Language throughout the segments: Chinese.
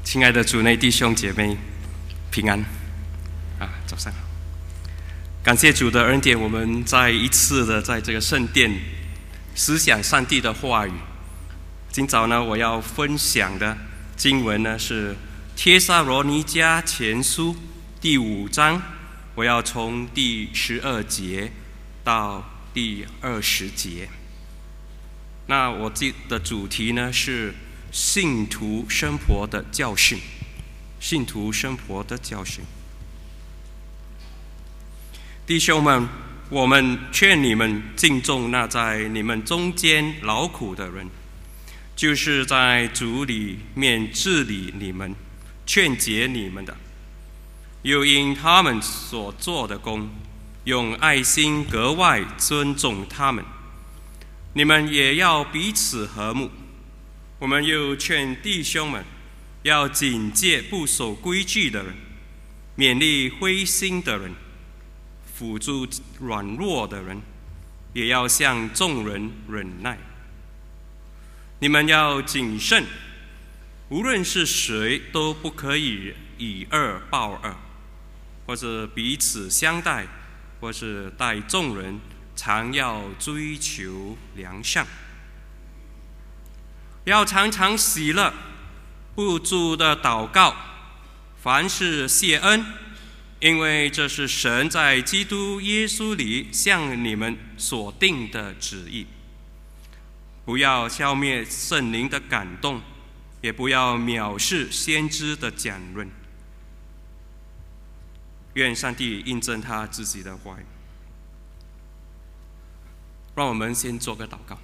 亲爱的主内弟兄姐妹，平安早上好！感谢主的恩典，我们再一次的在这个圣殿思想上帝的话语。今早呢，我要分享的经文呢是帖撒罗尼迦前书第5章，我要从第12节到第20节。那我的主题呢是信徒生活的教训，信徒生活的教训。弟兄们，我们劝你们敬重那在你们中间劳苦的人，就是在主里面治理你们、劝解你们的，又因他们所做的工，用爱心格外尊重他们。你们也要彼此和睦。我们又劝弟兄们要警戒不守规矩的人，勉励灰心的人，辅助软弱的人，也要向众人忍耐。你们要谨慎，无论是谁都不可以以恶报恶，或者彼此相待，或是待众人，常要追求良善。要常常喜乐，不住的祷告，凡事谢恩，因为这是神在基督耶稣里向你们所定的旨意。不要消灭圣灵的感动，也不要藐视先知的讲论。愿上帝印证他自己的话语。让我们先做个祷告。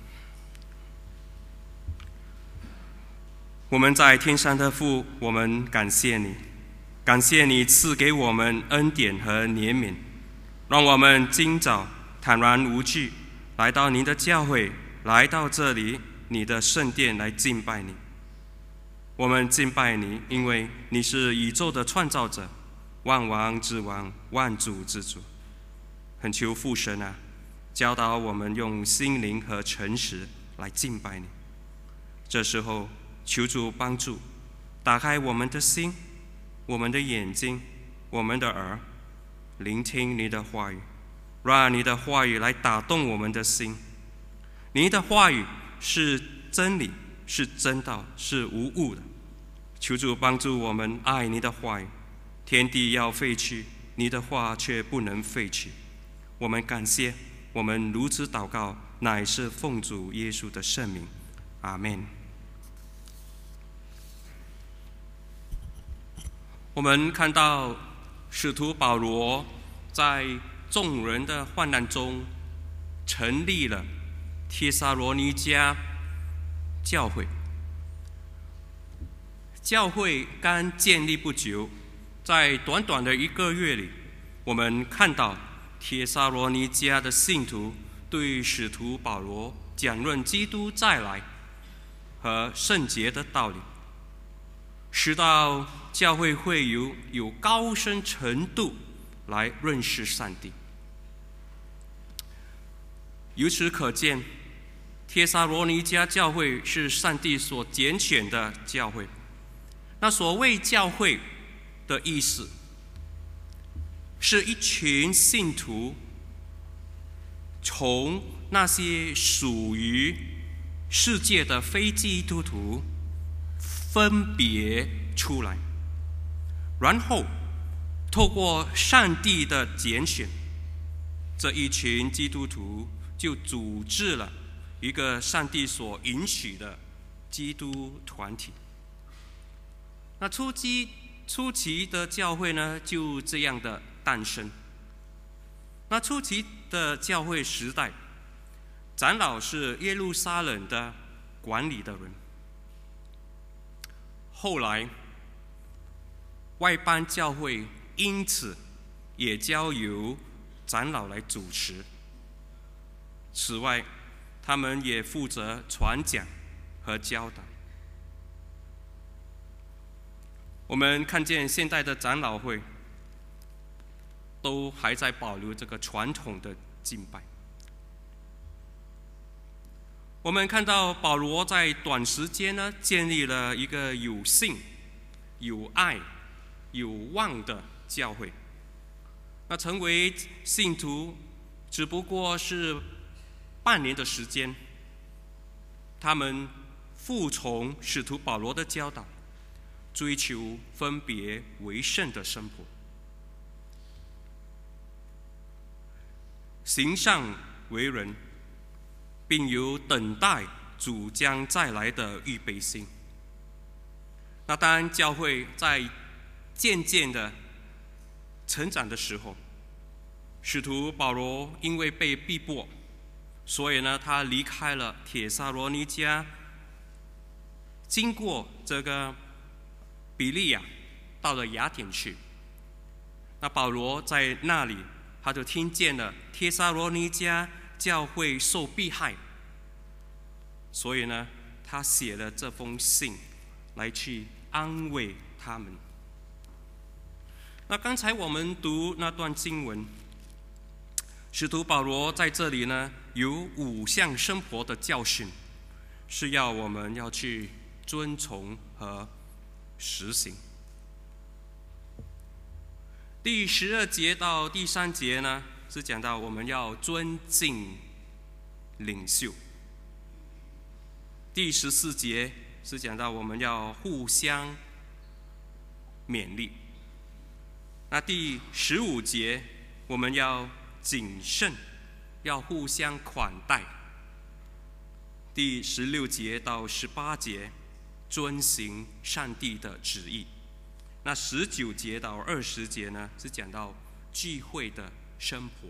我们在天上的父，我们感谢你，感谢你赐给我们恩典和怜悯，让我们今早坦然无惧来到您的教会，来到这里你的圣殿来敬拜你。我们敬拜你，因为你是宇宙的创造者，万王之王，万主之主。恳求父神教导我们用心灵和诚实来敬拜你。这时候求主帮助，打开我们的心、我们的眼睛、我们的耳，聆听你的话语，让你的话语来打动我们的心。你的话语是真理，是真道，是无误的。求主帮助我们爱你的话语。天地要废去，你的话却不能废去。我们感谢，我们如此祷告，乃是奉主耶稣的圣名，阿们。我们看到使徒保罗在众人的患难中成立了帖撒罗尼迦教会。教会刚建立不久，在短短的1个月里，我们看到帖撒罗尼迦的信徒对使徒保罗讲论基督再来和圣洁的道理，使到教会会有高深程度来认识上帝。由此可见，帖撒罗尼迦教会是上帝所拣选的教会。那所谓教会的意思，是一群信徒从那些属于世界的非基督徒分别出来，然后透过上帝的拣选，这一群基督徒就组织了一个上帝所允许的基督团体。那初期的教会呢，就这样的诞生。那初期的教会时代，长老是耶路撒冷的管理的人，后来外邦教会因此也交由长老来主持。此外，他们也负责传讲和教导。我们看见现代的长老会都还在保留这个传统的敬拜。我们看到保罗在短时间呢，建立了一个有信、 有爱、有望的教会。那成为信徒只不过是半年的时间，他们服从使徒保罗的教导，追求分别为圣的生活，行善为人，并有等待主将再来的预备心。那当教会在渐渐的成长的时候，使徒保罗因为被逼迫，所以呢，他离开了帖撒罗尼迦，经过这个比利亚，到了雅典去。那保罗在那里，他就听见了帖撒罗尼迦教会受迫害，所以呢，他写了这封信来去安慰他们。那刚才我们读那段经文，使徒保罗在这里呢，有5项生活的教训，是要我们要去遵从和实行。第12节到第3节呢，是讲到我们要尊敬领袖。第14节是讲到我们要互相勉励。那第15节我们要谨慎，要互相款待。第16节到18节遵行上帝的旨意。那19节到20节呢，是讲到聚会的生活。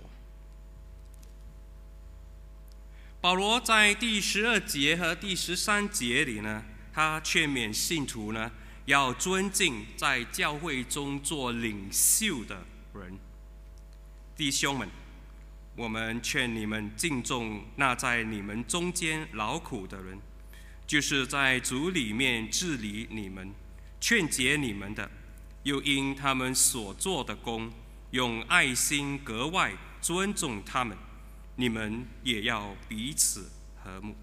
保罗在第12节和第13节里呢，他劝勉信徒呢，要尊敬在教会中做领袖的人。弟兄们，我们劝你们敬重那在你们中间劳苦的人，就是在主里面治理你们、劝解你们的，又因他们所做的工，用爱心格外尊重他们。你们也要彼此和睦。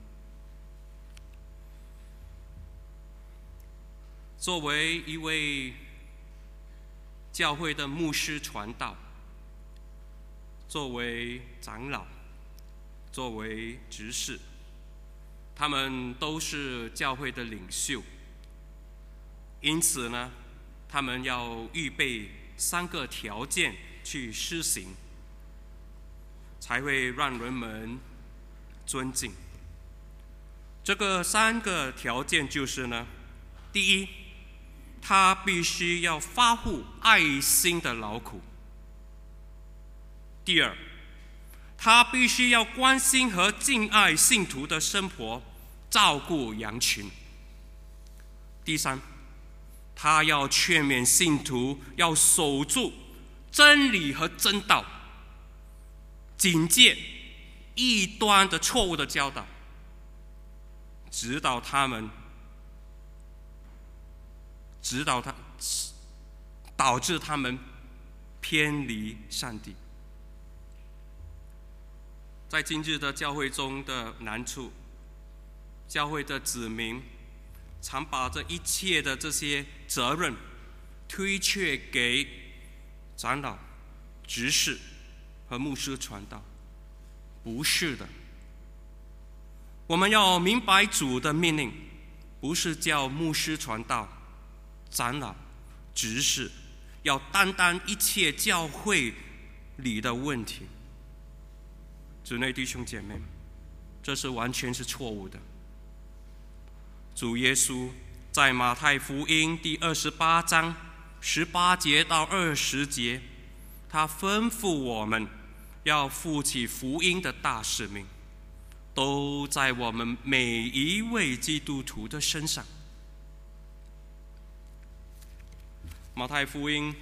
作为一位教会的牧师传道，作为长老，作为执事，他们都是教会的领袖。因此呢，他们要预备3个条件去施行，才会让人们尊敬。这个3个条件就是呢，第一，他必须要发乎爱心的劳苦；第二，他必须要关心和敬爱信徒的生活，照顾羊群；第三，他要劝勉信徒要守住真理和真道，警戒异端的错误的教导，指导他，导致他们偏离上帝。在今日的教会中的难处，教会的子民常把这一切的这些责任推却给长老、执事和牧师传道。不是的，我们要明白主的命令，不是叫牧师传道、长老、执事要担当一切教会里的问题。主内弟兄姐妹，这是完全是错误的。主耶稣在马太福音第28章18节到20节，他吩咐我们要负起福音的大使命，都在我们每一位基督徒的身上。马太福音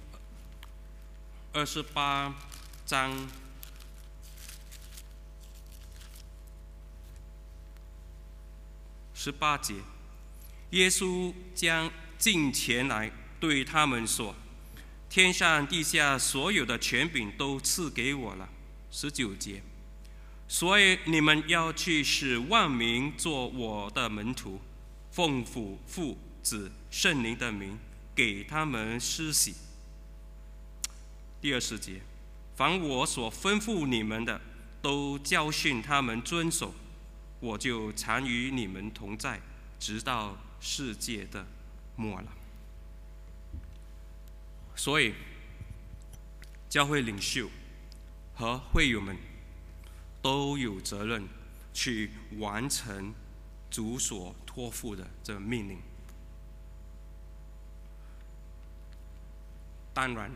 28章18节，耶稣将近前来对他们说：天上地下所有的权柄都赐给我了。19节，所以你们要去使万民做我的门徒，奉父、子、圣灵的名给他们施洗。第20节，凡我所吩咐你们的，都教训他们遵守，我就常与你们同在，直到世界的末了。所以，教会领袖和会友们都有责任去完成主所托付的这个命令。当然，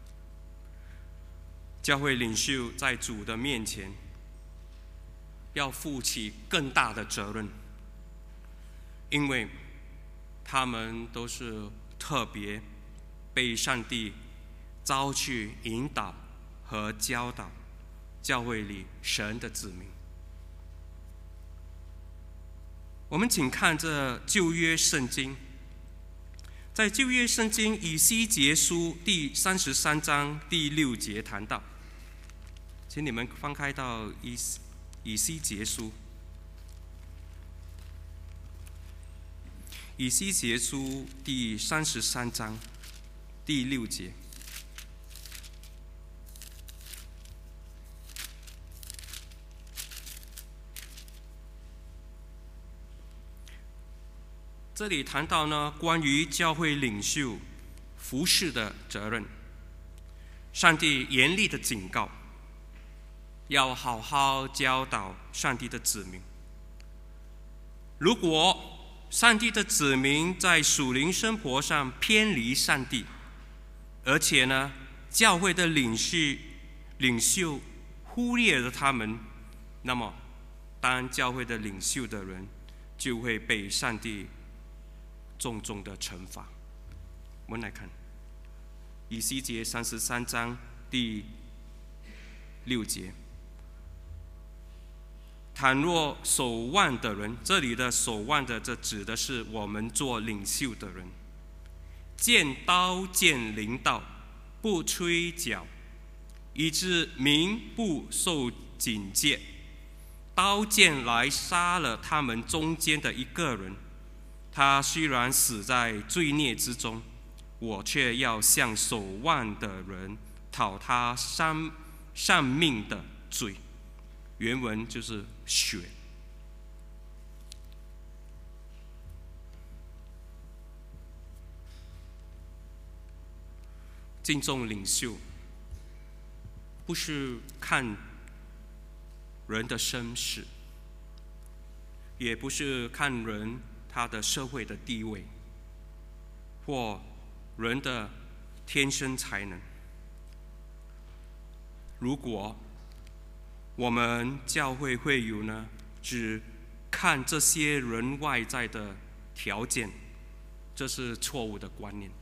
教会领袖在主的面前要负起更大的责任，因为他们都是特别被上帝召去引导和教导教会里神的子民。我们请看这旧约圣经，在旧约圣经以西结书第33章第6节谈到，请你们翻开到以西结书，以西结书第33章第6节。这里谈到呢，关于教会领袖服事的责任，上帝严厉的警告，要好好教导上帝的子民。如果上帝的子民在属灵生活上偏离上帝，而且呢，教会的领袖忽略了他们，那么当教会的领袖的人就会被上帝重重的惩罚。我们来看以西结33章第6节，倘若守望的人，这里的守望的，这指的是我们做领袖的人，见刀剑临到，不吹角，以致民不受警戒，刀剑来杀了他们中间的一个人，他虽然死在罪孽之中，我却要向守望的人讨他丧命的罪。原文就是血。敬重领袖，不是看人的身世，也不是看人他的社会的地位，或人的天生才能。如果我们教会会友呢，只看这些人外在的条件，这是错误的观念。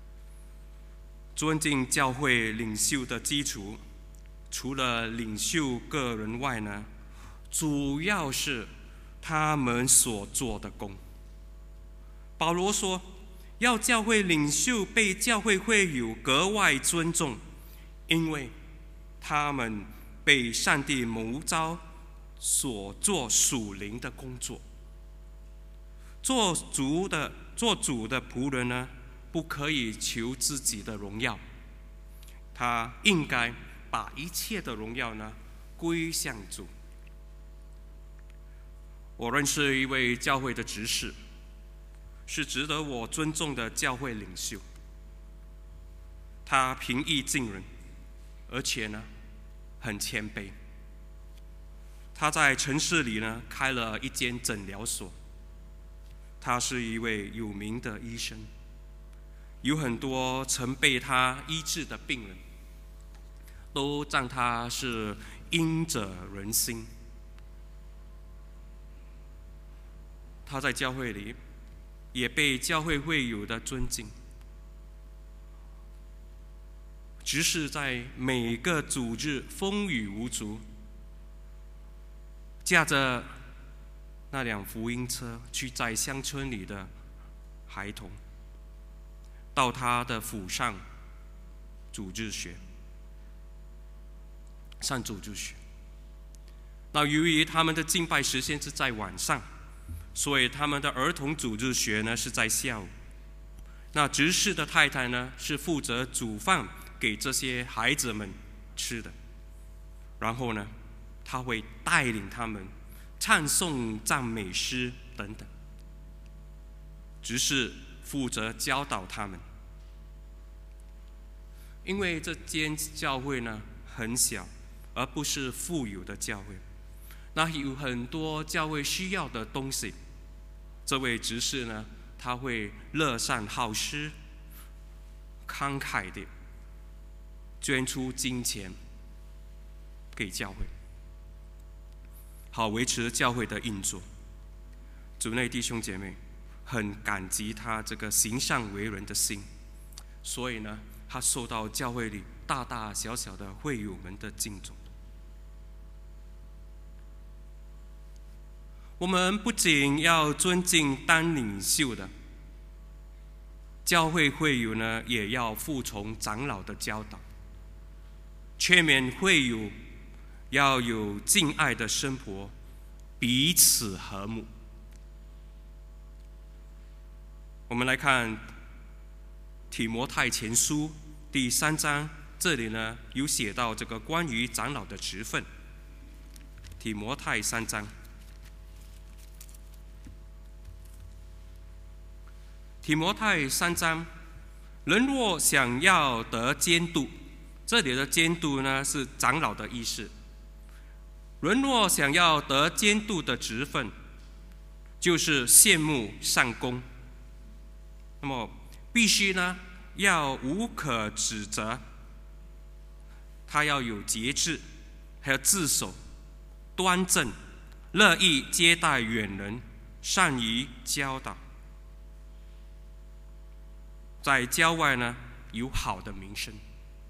尊敬教会领袖的基础，除了领袖个人外呢，主要是他们所做的工。保罗说，要教会领袖被教会会友格外尊重，因为他们被上帝谋召所做属灵的工作。做主的仆人呢，不可以求自己的荣耀，他应该把一切的荣耀呢归向主。我认识一位教会的执事，是值得我尊重的教会领袖。他平易近人，而且呢很谦卑。他在城市里呢开了一间诊疗所，他是一位有名的医生，有很多曾被他医治的病人都赞他是医者仁心。他在教会里也被教会会友的尊敬，即使在每个主日风雨无阻，驾着那辆福音车去载乡村里的孩童到他的府上主日学，上主日学。那由于他们的敬拜时间是在晚上，所以他们的儿童主日学呢是在下午。 那执事的太太呢，是负责煮饭给这些孩子们吃的。然后呢，他会带领他们唱诵赞美诗等等。执事负责教导他们。因为这间教会呢很小，而不是富有的教会，那有很多教会需要的东西，这位执事呢，他会乐善好施，慷慨地捐出金钱给教会，好维持教会的运作。主内弟兄姐妹很感激他这个行善为人的心，所以呢，他受到教会里大大小小的会友们的敬重。我们不仅要尊敬当领袖的教会会友呢，也要服从长老的教导，劝勉会友要有敬爱的生活，彼此和睦。我们来看提摩太前书第3章，这里呢有写到这个关于长老的职分。提摩太3章，提摩太3章，人若想要得监督，这里的监督呢是长老的意思。人若想要得监督的职分，就是羡慕善功，那么必须呢要无可指责，他要有节制，还要自守、端正，乐意接待远人，善于教导，在郊外呢有好的名声。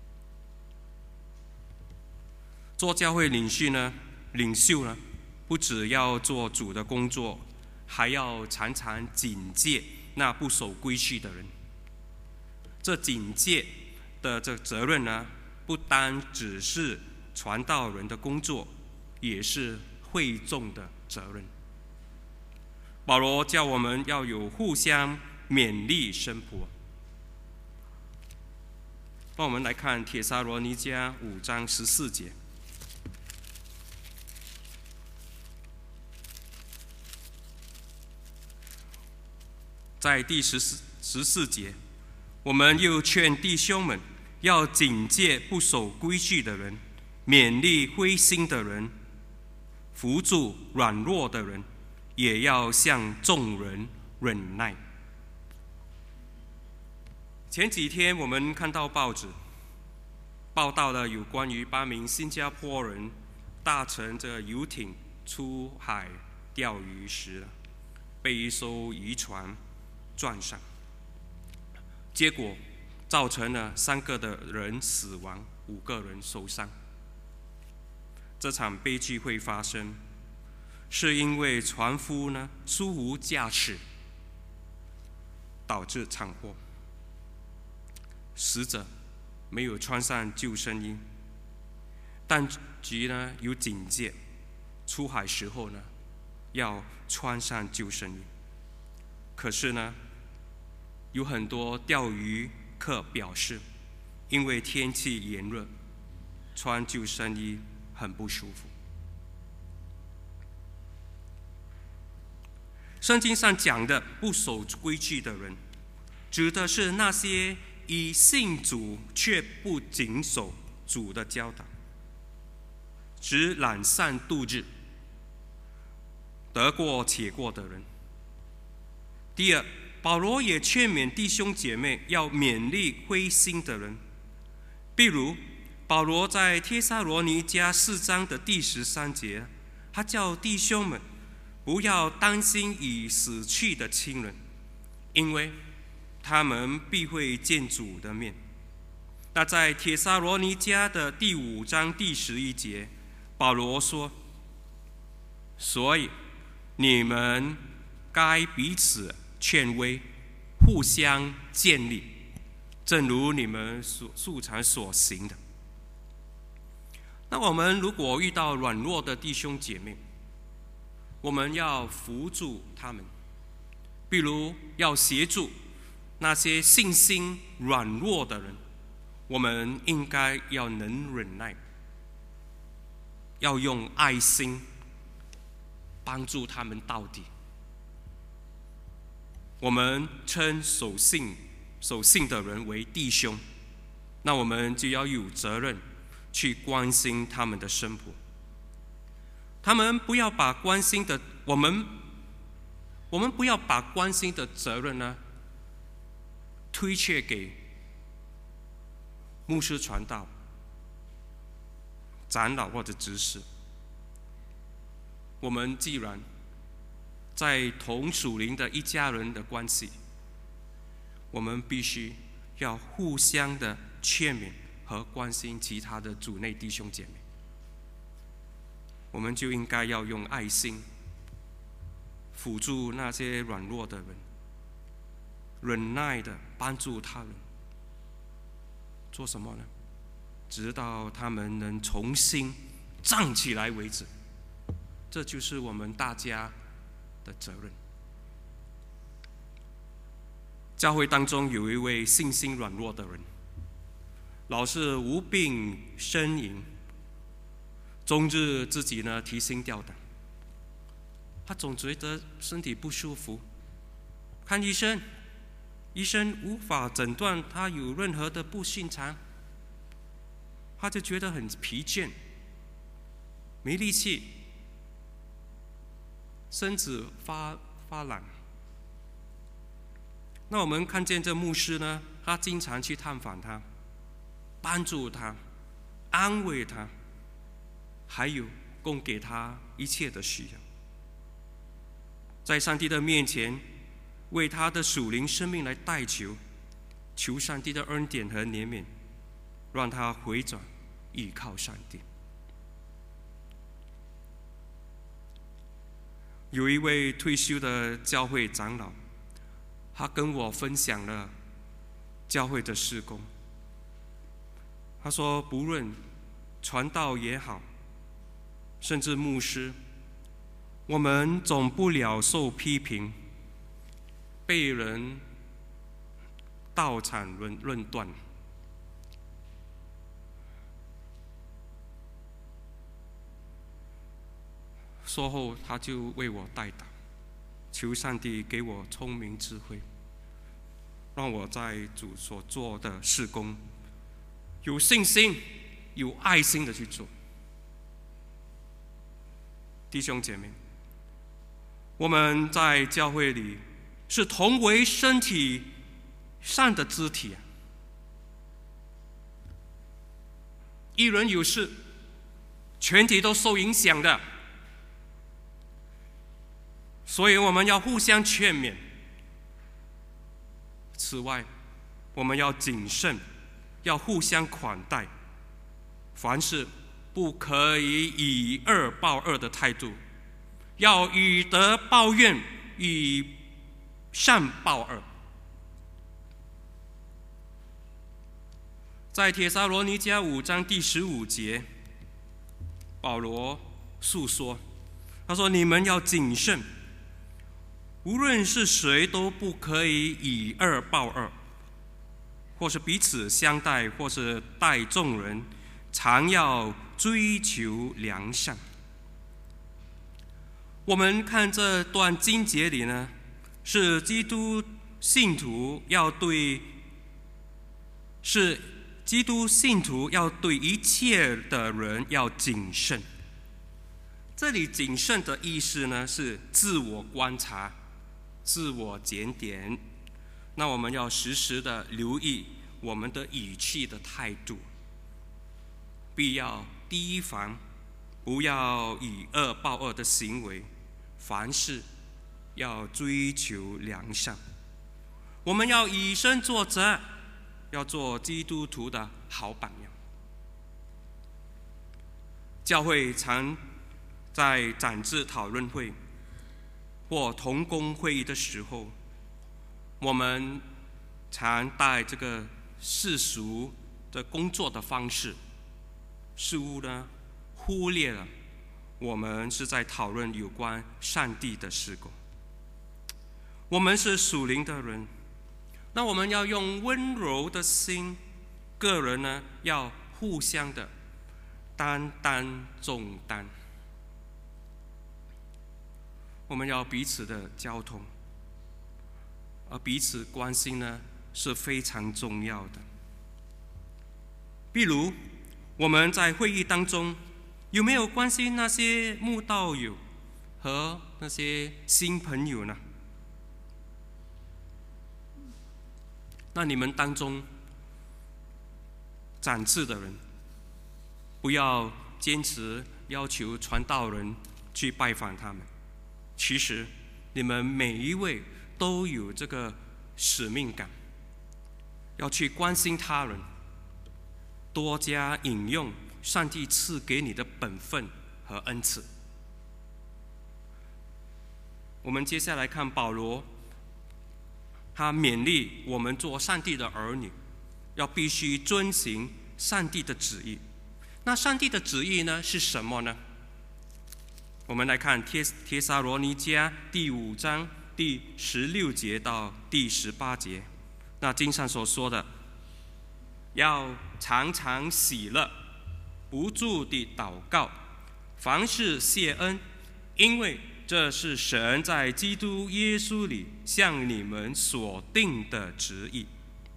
做教会领袖呢，不只要做主的工作，还要常常警戒那不守规矩的人。这警戒的这责任呢，不单只是传道人的工作，也是会众的责任。保罗叫我们要有互相勉励生活。那我们来看帖撒罗尼迦5章14节。在第14节，我们又劝弟兄们要警戒不守规矩的人，勉励灰心的人，扶助软弱的人，也要向众人忍耐。前几天我们看到报纸报道了有关于8名新加坡人搭乘着游艇出海钓鱼时，被一艘渔船撞上，结果造成了3个的人死亡，5个人受伤。这场悲剧会发生，是因为船夫呢疏忽驾驶，导致惨祸。死者没有穿上救生衣，当局呢有警戒，出海时候呢要穿上救生衣。可是呢，有很多钓鱼客表示，因为天气炎热，穿救生衣很不舒服。圣经上讲的不守规矩的人，指的是那些以信主却不谨守主的教导，只懒散度日，得过且过的人。第二，保罗也劝勉弟兄姐妹要勉励灰心的人。比如保罗在帖撒罗尼迦4章的第13节，他叫弟兄们不要担心已死去的亲人，因为他们必会见主的面。那在帖撒罗尼迦的第5章第11节，保罗说，所以你们该彼此劝慰，互相建立，正如你们素常所行的。那我们如果遇到软弱的弟兄姐妹，我们要扶助他们，比如要协助那些信心软弱的人，我们应该要能忍耐，要用爱心帮助他们到底。我们称守信的人为弟兄，那我们就要有责任去关心他们的生活。他们不要把关心的我们不要把关心的责任呢推却给牧师传道、长老或者执事。我们既然在同属灵的一家人的关系，我们必须要互相的劝勉和关心其他的主内弟兄姐妹。我们就应该要用爱心辅助那些软弱的人，忍耐的帮助他人。做什么呢？直到他们能重新站起来为止。这就是我们大家的责任。教会当中有一位信心软弱的人，老是无病呻吟，终日自己呢提心吊胆。他总觉得身体不舒服，看医生，医生无法诊断他有任何的不寻常，他就觉得很疲倦，没力气，身子发懒。那我们看见这牧师呢，他经常去探访他，帮助他，安慰他，还有供给他一切的需要，在上帝的面前为他的属灵生命来代求，求上帝的恩典和怜悯，让他回转依靠上帝。有一位退休的教会长老，他跟我分享了教会的事工。他说，不论传道也好，甚至牧师，我们总不了受批评，被人道产论断。说后，他就为我代祷，求上帝给我聪明智慧，让我在主所做的事工有信心、有爱心的去做。弟兄姐妹，我们在教会里是同为身体上的肢体啊，一人有事，全体都受影响的。所以我们要互相劝勉。此外，我们要谨慎，要互相款待，凡事不可以以恶报恶的态度，要以德报怨，以善报恶。在帖撒罗尼迦5章第15节，保罗诉说，他说：“你们要谨慎，无论是谁都不可以以恶报恶，或是彼此相待，或是待众人，常要追求良善。”我们看这段经节里呢，是基督信徒要对一切的人要谨慎。这里谨慎的意思呢，是自我观察、自我检点。那我们要时时的留意我们的语气的态度，必要提防，不要以恶报恶的行为，凡事要追求良善。我们要以身作则，要做基督徒的好榜样。教会常在长治讨论会或同工会议的时候，我们常带这个世俗的工作的方式，似乎呢忽略了我们是在讨论有关上帝的事工。我们是属灵的人， 那我们要用温柔的心，个人呢要互相的担当重担，我们要彼此的交通，而彼此关心呢是非常重要的。比如我们在会议当中有没有关心那些慕道友和那些新朋友呢？那你们当中长次的人，不要坚持要求传道人去拜访他们。其实你们每一位都有这个使命感，要去关心他人，多加引用上帝赐给你的本分和恩赐。我们接下来看保罗，他勉励我们做上帝的儿女，要必须遵行上帝的旨意。那上帝的旨意呢是什么呢？我们来看帖撒罗尼迦第5章第16节到第18节。那经上所说的，要常常喜乐，不住地祷告，凡事谢恩，因为这是神在基督耶稣里向你们所定的旨意。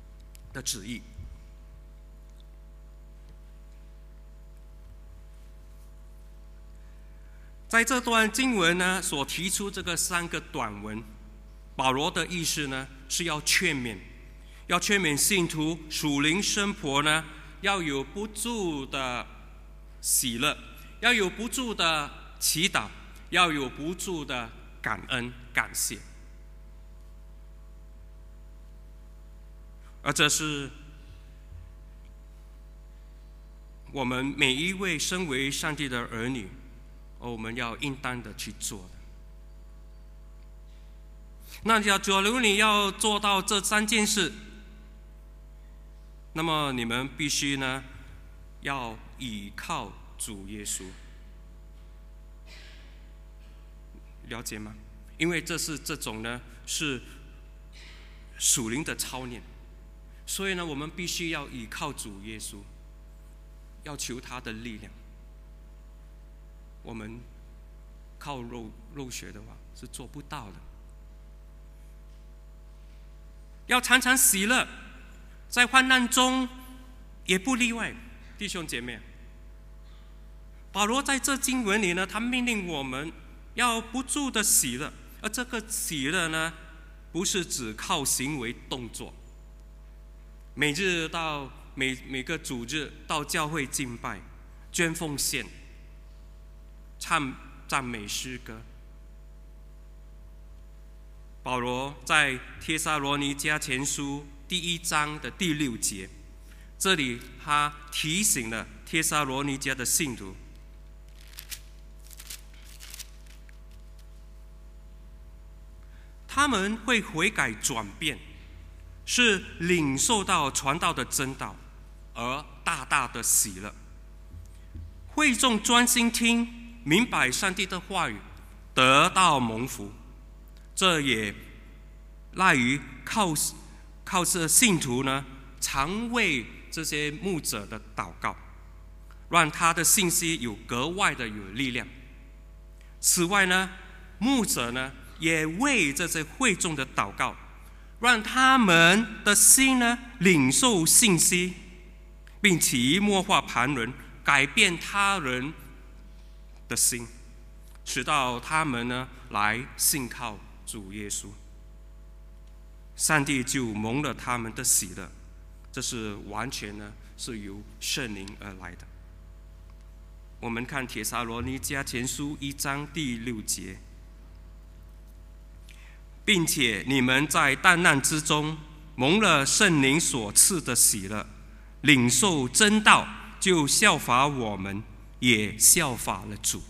在这段经文呢，所提出这个3个短文，保罗的意思呢是要劝勉信徒属灵生活呢，要有不住的喜乐，要有不住的祈祷，要有不住的感恩感谢。而这是我们每一位身为上帝的儿女，我们要应当的去做的。那假如你要做到这3件事，那么你们必须呢要倚靠主耶稣，了解吗？因为这种呢是属灵的操练，所以呢我们必须要倚靠主耶稣，要求他的力量。我们靠肉血的话是做不到的。要常常喜乐，在患难中也不例外。弟兄姐妹，保罗在这经文里呢，他命令我们要不住的喜乐，而这个喜乐呢，不是只靠行为动作，每个主日到教会敬拜，捐奉献，唱赞美诗歌。保罗在帖撒罗尼迦前书第1章的第6节，这里他提醒了帖撒罗尼迦的信徒，他们会悔改转变，是领受到传道的真道，而大大的喜乐。会众专心听，明白上帝的话语，得到蒙福。这也赖于靠这信徒呢，常为这些牧者的祷告，让他的信息有格外的有力量。此外呢，牧者呢也为这些会众的祷告，让他们的心呢领受信息，并潜移默化旁人，改变他人的心，使到他们呢来信靠主耶稣，上帝就蒙了他们的喜乐。这是完全呢是由圣灵而来的。我们看帖撒罗尼迦前书1章第6节，并且你们在大难之中蒙了圣灵所赐的喜乐，领受真道，就效法我们，也效法了主。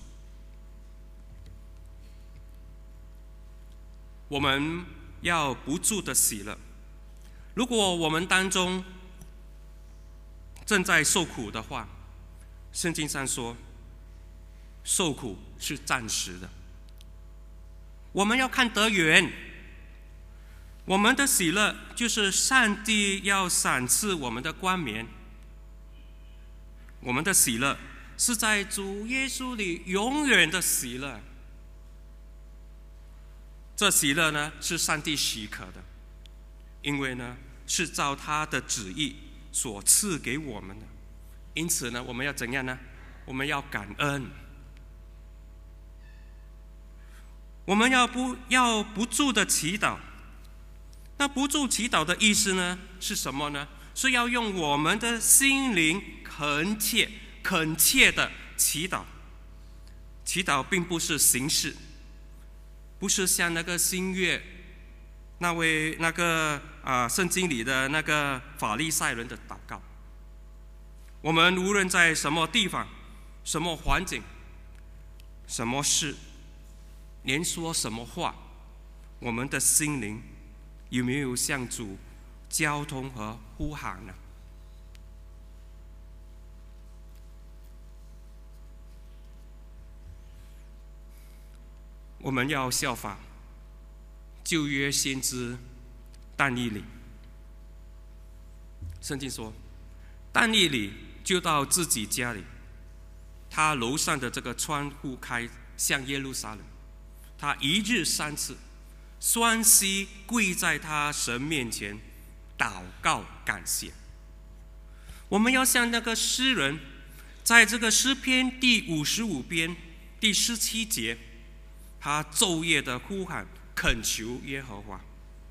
我们要不住的喜乐。如果我们当中正在受苦的话，圣经上说，受苦是暂时的。我们要看得远， 我们的喜乐就是上帝要赏赐我们的冠冕。我们的喜乐是在主耶稣里永远的喜乐。这喜乐呢，是上帝许可的，因为呢，是照他的旨意所赐给我们的。因此呢，我们要怎样呢？我们要感恩。我们要不住的祈祷。那不住祈祷的意思呢，是什么呢？是要用我们的心灵恳切的祈祷。祈祷并不是形式，不是像那个新约那个圣经里的那个法利赛人的祷告。我们无论在什么地方、什么环境、什么事，连说什么话，我们的心灵有没有向主交通和呼喊呢？我们要效法旧约先知但以理。圣经说，但以理就到自己家里，他楼上的这个窗户开向耶路撒冷，他一日3次双膝跪在他神面前祷告感谢。我们要像那个诗人，在这个诗篇第55篇第17节，他昼夜的呼喊恳求耶和华。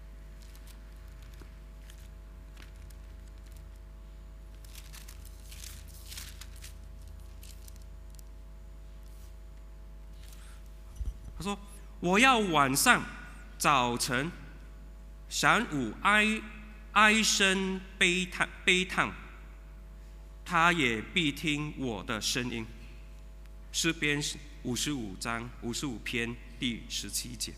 他说，我要晚上早晨晌午哀声悲叹，他也必听我的声音。诗篇55篇第17节。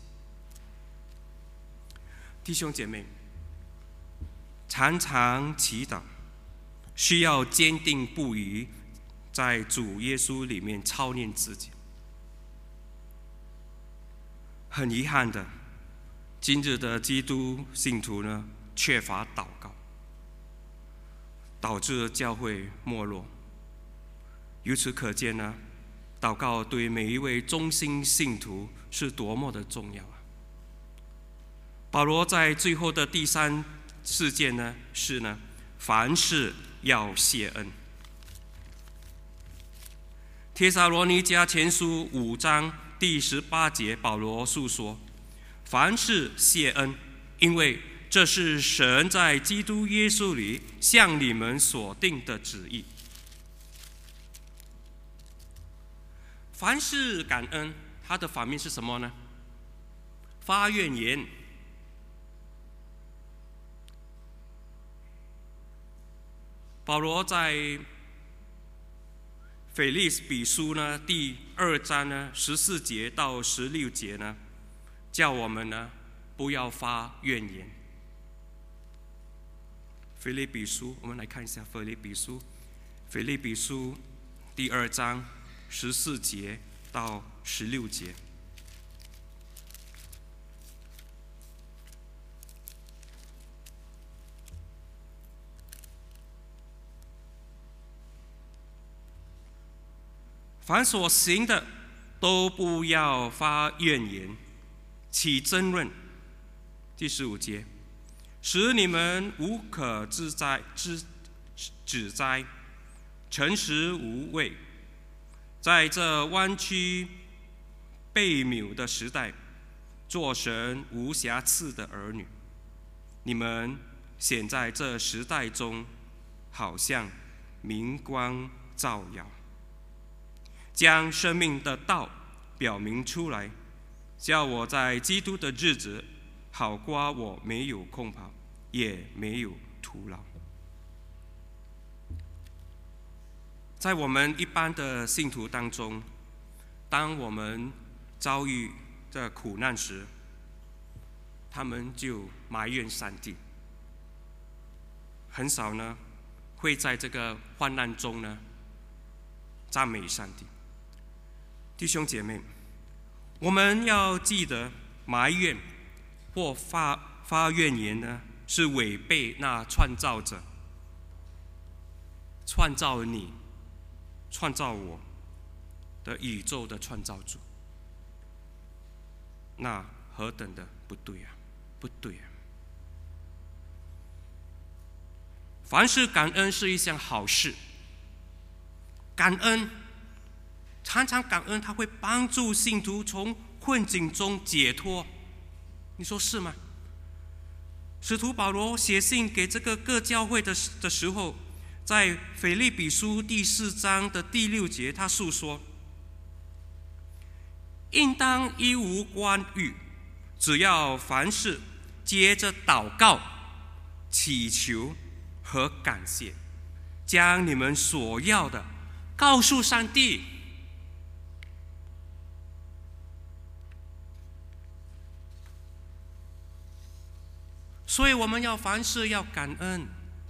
弟兄姐妹，常常祈祷，需要坚定不移在主耶稣里面操练自己。很遗憾的，今日的基督信徒呢，缺乏祷告，导致教会没落。由此可见呢，祷告对每一位忠心信徒是多么的重要啊！保罗在最后的第3事件呢，是呢，凡事要谢恩。帖撒罗尼迦前书5章第18节，保罗述说，凡事谢恩，因为这是神在基督耶稣里向你们所定的旨意。凡事感恩，它的反面是什么呢？发怨言。保罗在腓立比书呢第2章呢14节到16节呢，叫我们呢不要发怨言。腓立比书，我们来看一下腓立比书第2章14节到16节。凡所行的，都不要发怨言，起争论。第15节，使你们无可指摘，诚实无畏。在这弯曲悖谬的时代，做神无瑕疵的儿女。你们显在这时代中，好像明光照耀，将生命的道表明出来，叫我在基督的日子，好夸我没有空跑，也没有徒劳。在我们一般的信徒当中，当我们遭遇这苦难时，他们就埋怨上帝，很少呢会在这个患难中呢赞美上帝。弟兄姐妹，我们要记得埋怨或发发怨言呢，是违背那创造者、创造你、创造我的宇宙的创造主。那何等的不对啊！不对啊！凡事感恩是一项好事，感恩，常常感恩，它会帮助信徒从困境中解脱。你说是吗？使徒保罗写信给这个各教会的时候，在腓立比书第4章的第6节，他述说：应当一无关欲，只要凡事接着祷告、祈求和感谢，将你们所要的告诉上帝。所以我们要凡事要感恩，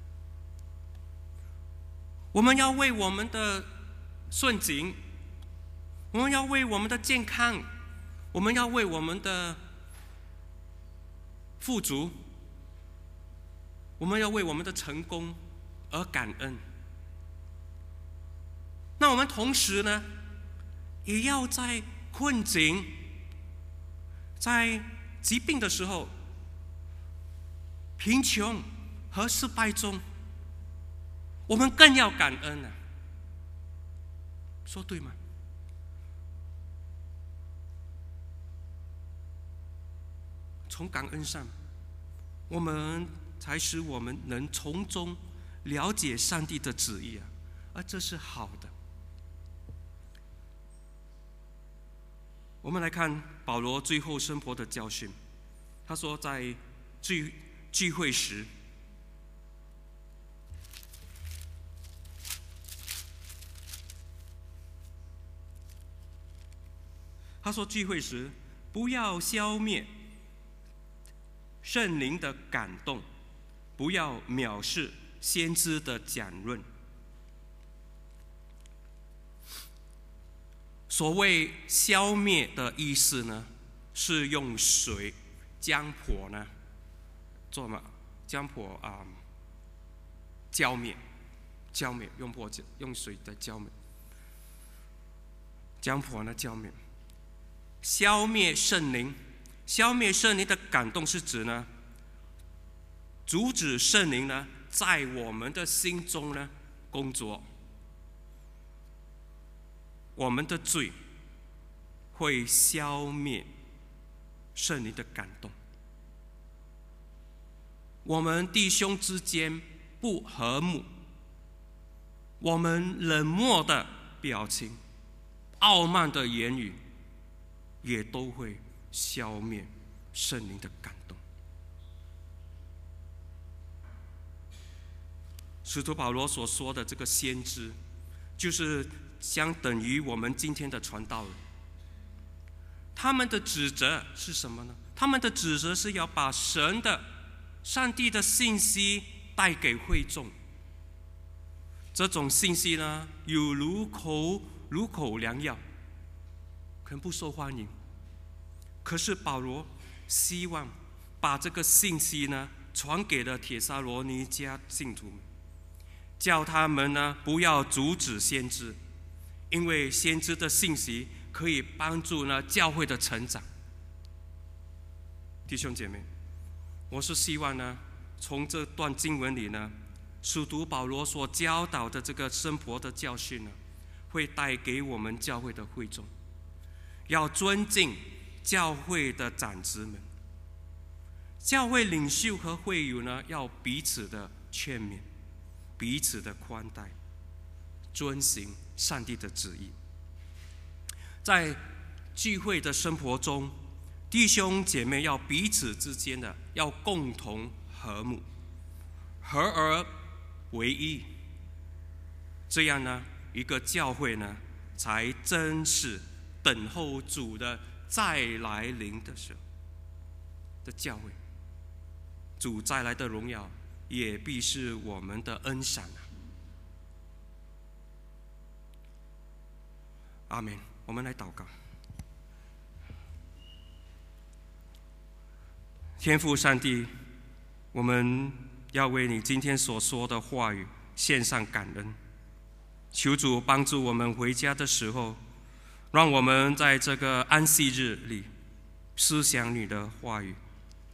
我们要为我们的顺境，我们要为我们的健康，我们要为我们的富足，我们要为我们的成功而感恩。那我们同时呢，也要在困境、在疾病的时候、贫穷和失败中，我们更要感恩啊！说对吗？从感恩上，我们才使我们能从中了解上帝的旨意啊，而这是好的。我们来看保罗最后生活的教训。他说，在聚会时，聚会时不要消灭圣灵的感动，不要藐视先知的讲论。所谓消灭的意思呢，是用水将火呢做嘛？将火浇灭，用水的浇灭，将火呢浇灭。消灭圣灵的感动是指呢，阻止圣灵呢在我们的心中呢工作。我们的罪会消灭圣灵的感动。我们弟兄之间不和睦，我们冷漠的表情、傲慢的言语，也都会消灭圣灵的感动。使徒保罗所说的这个先知，就是相等于我们今天的传道人。他们的职责是什么呢？他们的职责是要把上帝的信息带给会众。这种信息呢，有如口良药，可能不受欢迎。可是保罗希望把这个信息呢传给了帖撒罗尼迦信徒们，叫他们呢不要阻止先知，因为先知的信息可以帮助呢教会的成长。弟兄姐妹，我是希望呢，从这段经文里呢，使徒保罗所教导的这个生活的教训呢，会带给我们教会的会众，要尊敬教会的长子们，教会领袖和会友呢，要彼此的劝勉，彼此的宽待，遵行上帝的旨意。在聚会的生活中，弟兄姐妹要彼此之间的要共同和睦，合而为一，这样呢，一个教会呢，才真是等候主的再来临的时候的教会。主再来的荣耀，也必是我们的恩赏啊！阿们。我们来祷告。 天父上帝，我们要为你今天所说的话语献上感恩，求主帮助我们回家的时候，让我们在这个安息日里思想你的话语，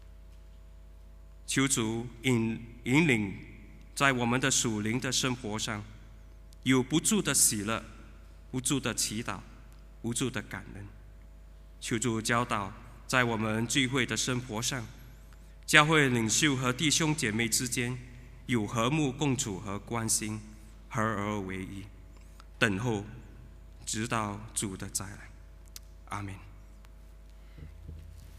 求主引领在我们的属灵的生活上有不住的喜乐，不住的祈祷，不住的感恩。求主教导在我们聚会的生活上，教会领袖和弟兄姐妹之间有和睦共处和关心，合而为一，等候直到主的再来。阿们。